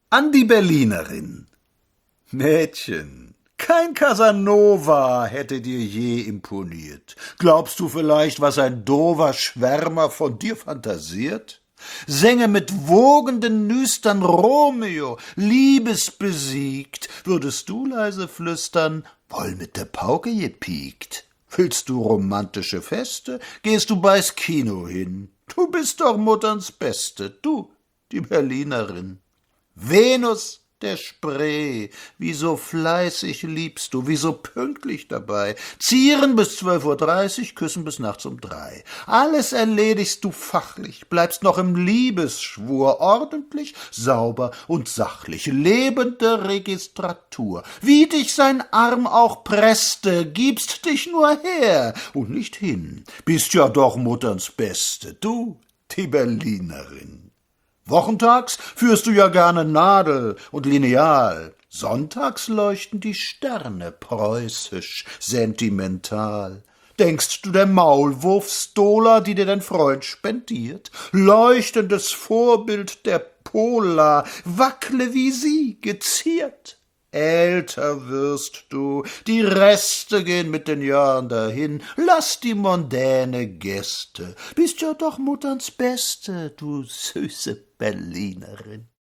An die Berlinerin. Mädchen, kein Casanova hätte dir je imponiert. Glaubst du vielleicht, was ein dover Schwärmer von dir fantasiert? Sänge mit wogenden Nüstern Romeo, liebesbesiegt, würdest du leise flüstern, wohl mit der Pauke gepiekt. Willst du romantische Feste, gehst du bei's Kino hin. Du bist doch Mutterns Beste, du, die Berlinerin. Venus der Spree, wie so fleißig liebst du, wie so pünktlich dabei. Zieren bis 12:30 Uhr, küssen bis nachts um 3. Alles erledigst du fachlich, bleibst noch im Liebesschwur, ordentlich, sauber und sachlich, lebende Registratur. Wie dich sein Arm auch presste, gibst dich nur her und nicht hin. Bist ja doch Mutterns Beste, du, die Berlinerin. Wochentags führst du ja gerne Nadel und Lineal. Sonntags leuchten die Sterne preußisch, sentimental. Denkst du, der Maulwurf Stola, die dir dein Freund spendiert? Leuchtendes Vorbild der Pola, wackle wie sie, geziert. Älter wirst du, die Reste gehen mit den Jahren dahin, lass die mondäne Gäste, bist ja doch Mutterns Beste, du süße Berlinerin.